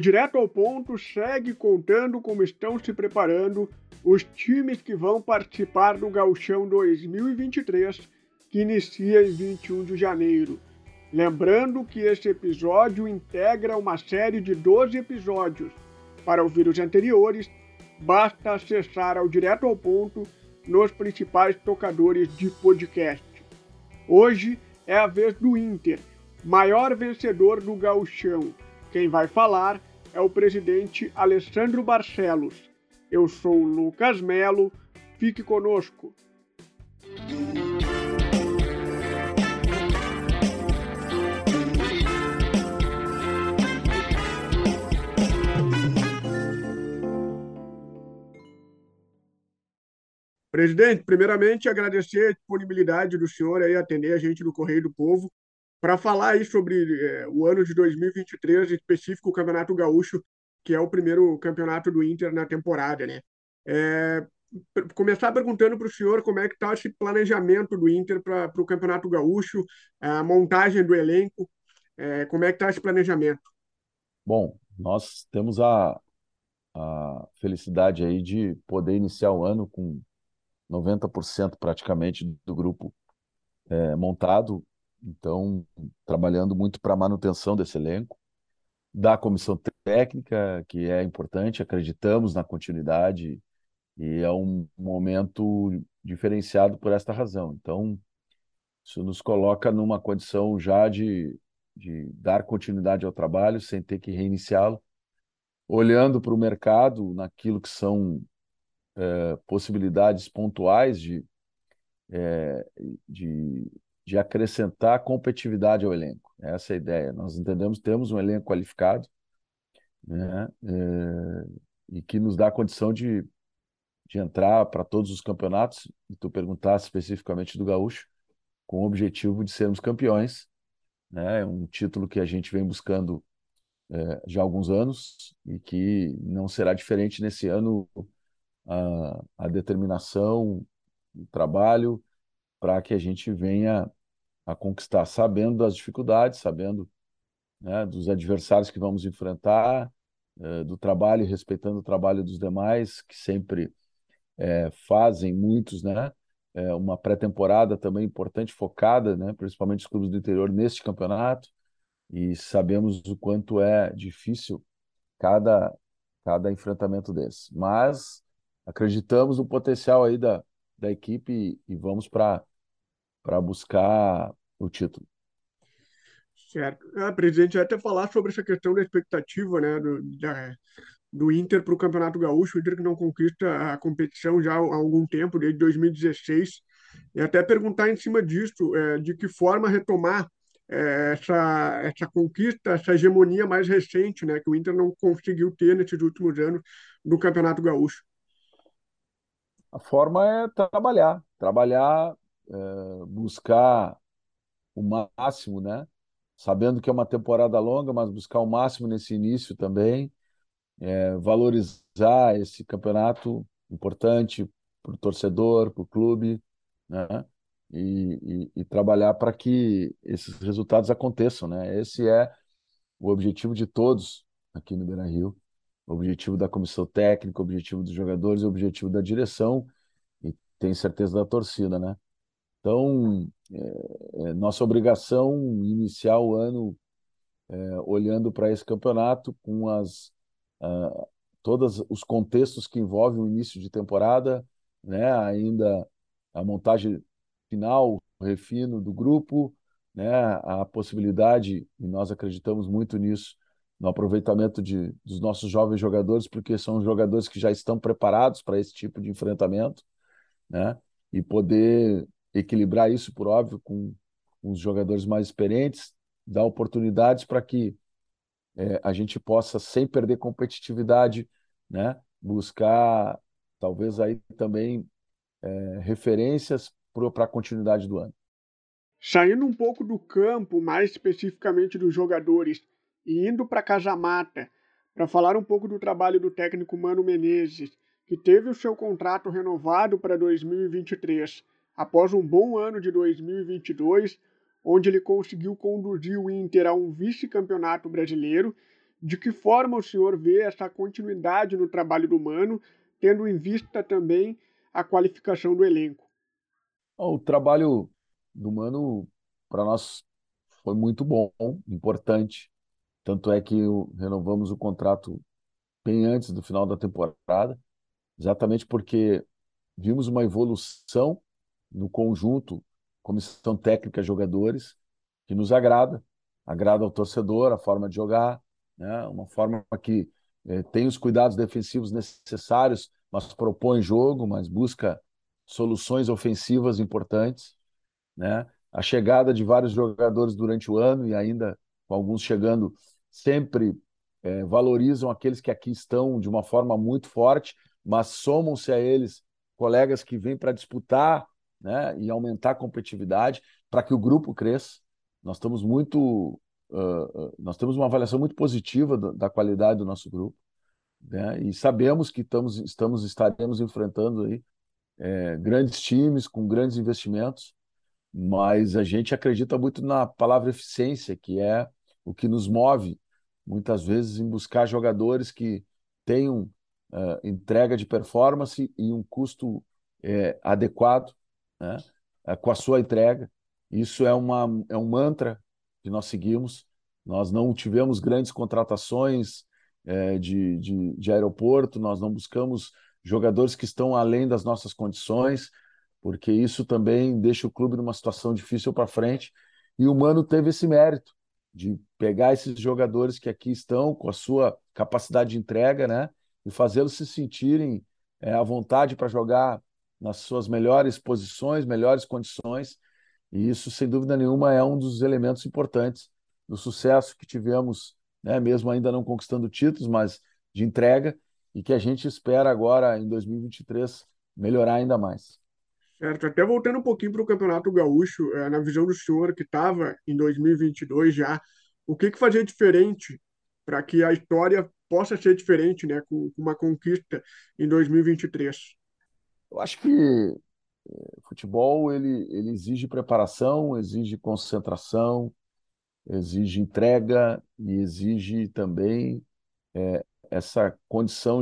Direto ao Ponto segue contando como estão se preparando os times que vão participar do Gauchão 2023, que inicia em 21 de janeiro. Lembrando que esse episódio integra uma série de 12 episódios. Para ouvir os anteriores, basta acessar ao Direto ao Ponto nos principais tocadores de podcast. Hoje é a vez do Inter, maior vencedor do Gauchão. Quem vai falar é o presidente Alessandro Barcelos. Eu sou o Lucas Melo, fique conosco. Presidente, primeiramente agradecer a disponibilidade do senhor aí atender a gente do Correio do Povo para falar aí sobre o ano de 2023, em específico o Campeonato Gaúcho, que é o primeiro campeonato do Inter na temporada, né? É, Começar perguntando para o senhor como é que está esse planejamento do Inter para o Campeonato Gaúcho, a montagem do elenco, como é que está esse planejamento? Bom, nós temos a felicidade aí de poder iniciar o ano com 90% praticamente do grupo montado, então trabalhando muito para a manutenção desse elenco, da comissão técnica, que é importante, acreditamos na continuidade e é um momento diferenciado por esta razão. Então, isso nos coloca numa condição já de dar continuidade ao trabalho sem ter que reiniciá-lo, olhando para o mercado, naquilo que são possibilidades pontuais eh, de, de acrescentar competitividade ao elenco. Essa é a ideia. Nós entendemos que temos um elenco qualificado, né, e que nos dá a condição de entrar para todos os campeonatos, e tu perguntaste especificamente do Gaúcho, com o objetivo de sermos campeões, né, é um título que a gente vem buscando já há alguns anos e que não será diferente nesse ano. A determinação, o trabalho para que a gente venha a conquistar, sabendo das dificuldades, sabendo, né, dos adversários que vamos enfrentar, do trabalho, respeitando o trabalho dos demais, que sempre fazem muitos, né? Uma pré-temporada também importante, focada, né, principalmente os clubes do interior, neste campeonato, e sabemos o quanto é difícil cada, cada enfrentamento desse. Mas acreditamos no potencial aí da equipe e vamos para buscar o título. Certo. Presidente, até falar sobre essa questão da expectativa, né, do Inter para o Campeonato Gaúcho, o Inter que não conquista a competição já há algum tempo, desde 2016, e até perguntar em cima disso, de que forma retomar essa conquista, essa hegemonia mais recente, né, que o Inter não conseguiu ter nesses últimos anos do Campeonato Gaúcho. A forma é trabalhar, buscar o máximo, né? Sabendo que é uma temporada longa, mas buscar o máximo nesse início também, valorizar esse campeonato importante para o torcedor, para o clube, né? E trabalhar para que esses resultados aconteçam, né? Esse é o objetivo de todos aqui no Beira-Rio, o objetivo da comissão técnica, o objetivo dos jogadores, o objetivo da direção e tenho certeza da torcida, né? Então, é nossa obrigação iniciar o ano olhando para esse campeonato com ah, todos os contextos que envolvem o início de temporada, né? Ainda a montagem final, o refino do grupo, né? A possibilidade, e nós acreditamos muito nisso, no aproveitamento dos nossos jovens jogadores, porque são jogadores que já estão preparados para esse tipo de enfrentamento, né? E poder equilibrar isso, por óbvio, com os jogadores mais experientes, dar oportunidades para que a gente possa, sem perder competitividade, né, buscar talvez aí também referências para a continuidade do ano. Saindo um pouco do campo, mais especificamente dos jogadores, e indo para Casa Mata, para falar um pouco do trabalho do técnico Mano Menezes, que teve o seu contrato renovado para 2023, após um bom ano de 2022, onde ele conseguiu conduzir o Inter a um vice-campeonato brasileiro, De que forma o senhor vê essa continuidade no trabalho do Mano, tendo em vista também a qualificação do elenco? O trabalho do Mano, para nós, foi muito bom, importante. Tanto é que renovamos o contrato bem antes do final da temporada, exatamente porque vimos uma evolução no conjunto, comissão técnica, jogadores, que nos agrada ao torcedor, a forma de jogar, né? Uma forma que tem os cuidados defensivos necessários, mas propõe jogo, mas busca soluções ofensivas importantes, né? A chegada de vários jogadores durante o ano e ainda com alguns chegando sempre valorizam aqueles que aqui estão de uma forma muito forte, mas somam-se a eles colegas que vêm para disputar, né, e aumentar a competitividade para que o grupo cresça. Nós estamos nós temos uma avaliação muito positiva da qualidade do nosso grupo, né, e sabemos que estaremos enfrentando aí grandes times com grandes investimentos, mas a gente acredita muito na palavra eficiência, que é o que nos move, muitas vezes, em buscar jogadores que tenham entrega de performance e um custo adequado, né, com a sua entrega. Isso é um mantra que nós seguimos. Nós não tivemos grandes contratações de aeroporto, nós não buscamos jogadores que estão além das nossas condições, porque isso também deixa o clube numa situação difícil para frente. E o Mano teve esse mérito de pegar esses jogadores que aqui estão com a sua capacidade de entrega, né, e fazê-los se sentirem à vontade para jogar nas suas melhores posições, melhores condições. E isso, sem dúvida nenhuma, é um dos elementos importantes do sucesso que tivemos, né, mesmo ainda não conquistando títulos, mas de entrega, e que a gente espera agora, em 2023, melhorar ainda mais. Certo, até voltando um pouquinho para o Campeonato Gaúcho, na visão do senhor que estava em 2022 já, o que fazia diferente para que a história possa ser diferente, né, com uma conquista em 2023? Eu acho que o futebol ele exige preparação, exige concentração, exige entrega e exige também essa condição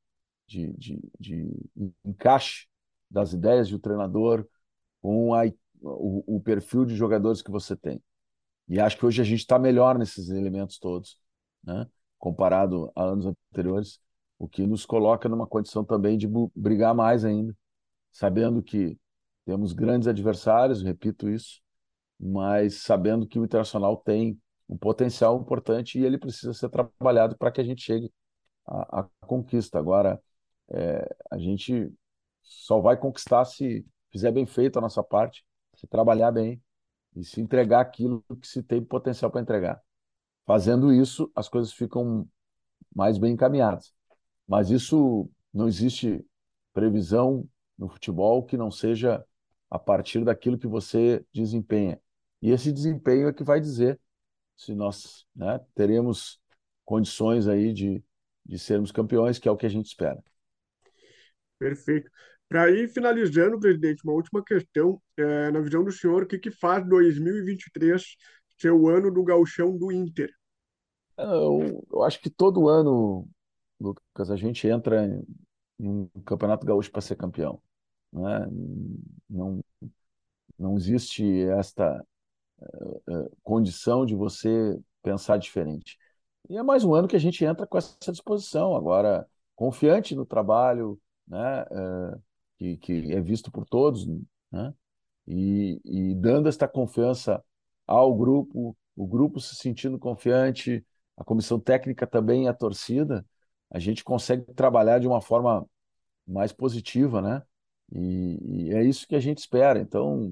de encaixe das ideias do treinador com o perfil de jogadores que você tem. E acho que hoje a gente está melhor nesses elementos todos, né? Comparado a anos anteriores, o que nos coloca numa condição também de brigar mais ainda, sabendo que temos grandes adversários, repito isso, mas sabendo que o Internacional tem um potencial importante e ele precisa ser trabalhado para que a gente chegue à conquista. Agora, a gente só vai conquistar se fizer bem feito a nossa parte, se trabalhar bem e se entregar aquilo que se tem potencial para entregar. Fazendo isso, as coisas ficam mais bem encaminhadas. Mas isso não existe previsão no futebol que não seja a partir daquilo que você desempenha. E esse desempenho é que vai dizer se nós, né, teremos condições aí de sermos campeões, que é o que a gente espera. Perfeito. Para ir finalizando, presidente, uma última questão, na visão do senhor, o que faz 2023 ser o ano do gauchão do Inter? Eu acho que todo ano, Lucas, a gente entra em um campeonato gaúcho para ser campeão, né? Não, não existe esta condição de você pensar diferente. E é mais um ano que a gente entra com essa disposição, agora confiante no trabalho, né? Que é visto por todos, né? E dando esta confiança ao grupo, o grupo se sentindo confiante, a comissão técnica também e a torcida, a gente consegue trabalhar de uma forma mais positiva, né? E é isso que a gente espera. Então,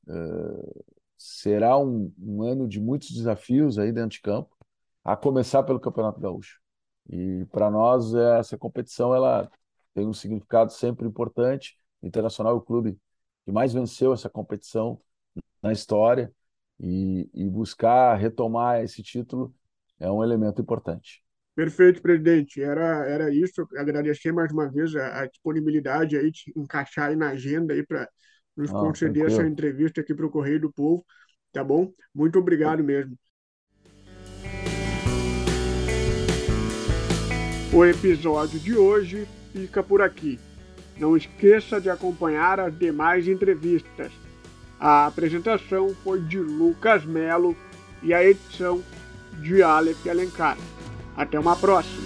será um ano de muitos desafios aí dentro de campo, a começar pelo Campeonato Gaúcho. E para nós, essa competição ela tem um significado sempre importante. O Internacional é o clube que mais venceu essa competição na história e buscar retomar esse título é um elemento importante. Perfeito, presidente. Era isso. Agradecer mais uma vez a disponibilidade aí de encaixar aí na agenda aí para nos Não, conceder essa tranquilo. entrevista aqui para o Correio do Povo, tá bom? Muito obrigado mesmo. O episódio de hoje fica por aqui. Não esqueça de acompanhar as demais entrevistas. A apresentação foi de Lucas Melo e a edição de Aleph Alencar. Até uma próxima!